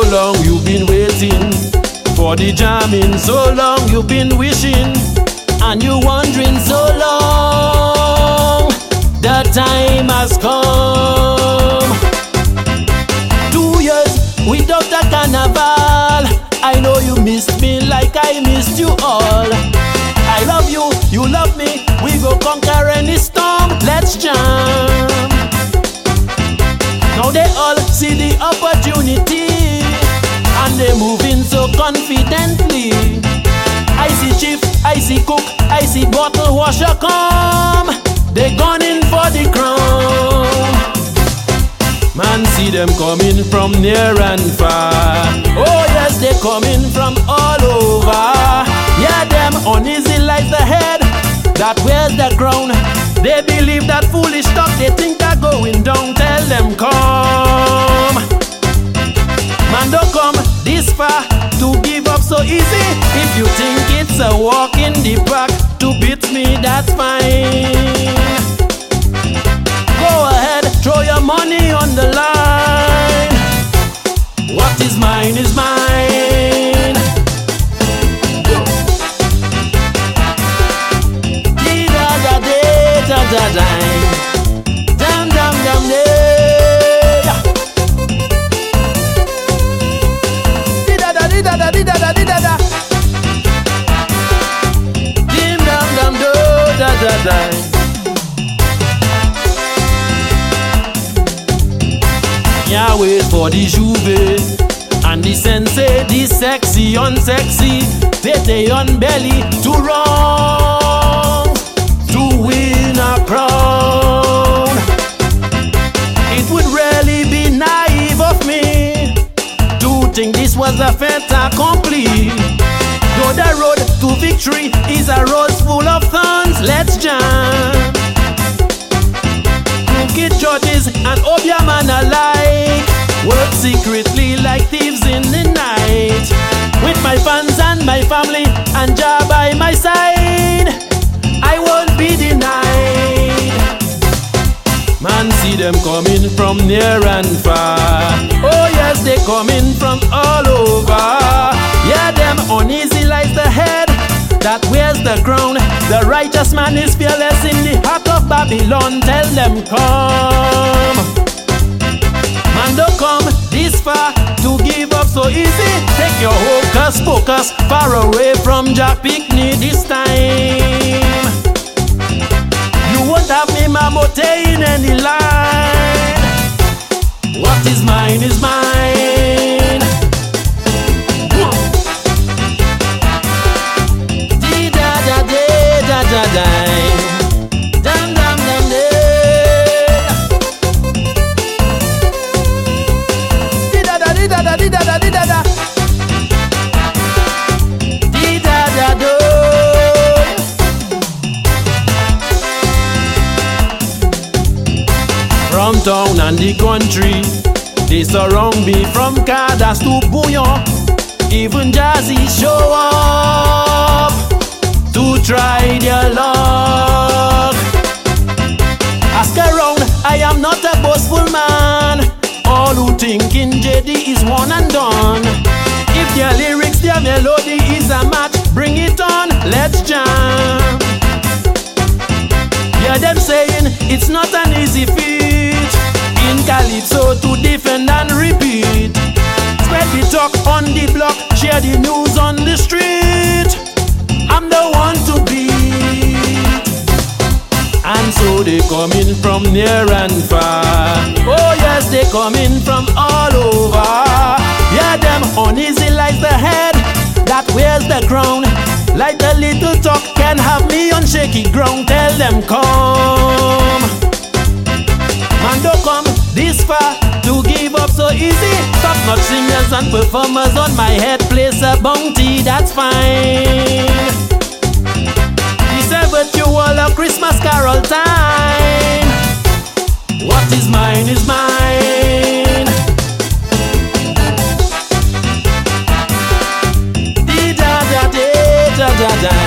long you've been waiting for the jamming, so long you've been wishing, and you wondering so long. The time has come. 2 years without a carnival. I know you missed me like I missed you all. I love you, you love me. We go conquer any storm. Let's jam. Now they all see the opportunity, and they moving so confidently. I see chief, I see cook, I see bottle washer come. They gone in for the crown. Man, see them coming from near and far. Oh yes, they coming from all over. Yeah, them uneasy like the head that wears the crown. They believe that foolish talk, they think they're going down. Tell them come. Man, don't come this far to give up so easy. If you think it's a walk in the park to beat me, that's fine. Go ahead, throw your money on the line. What is mine is mine. Dam dam dam day. Di da da di da da di da da di da da. Dim dam dam do da da da. Yeah, wait for the Juve and the sensei, the sexy, unsexy, they on belly to wrong to win a crown. It would really be naive of me to think this was a fait accompli. Though the road to victory is a road full of thorns, let's jam. Crooked judges and Obia man alike work secretly like thieves in the night. With my fans and my family and Jah by my side, I won't be denied. Man, see them coming from near and far. Oh yes, they coming from all over. Yeah, them uneasy like the head that wears the crown. The righteous man is fearless in the heart of Babylon. Tell them come. Man, don't come this far to give up so easy. Take your hocus pocus far away from Jah Picnic this time. You won't have me mamote in any line. What is mine is mine. Di da da de da da da. Dam dam dam de. Di da da di da da di da da di da da. Di da da do. From town and the country, they surround me from Cadas to Bouillon. Even Jazzy show up to try their luck. Ask around, I am not a boastful man. All who think in JD is one and done. If their lyrics, their melody is a match, bring it on, let's jam. Hear them saying it's not an easy feat in Calypso to defend and repeat. Spread the talk on the block, share the news on the street. I'm the one to beat. And so they coming from near and far. Oh yes, they coming from all over. Yeah, them uneasy like the head that wears the crown. Like a little talk can have me on shaky ground. Tell them come. Man, don't come this far to give up so easy. Top-notch singers and performers on my head place a bounty, that's fine. December you all a Christmas carol time. What is mine is mine. Di da da da da da da.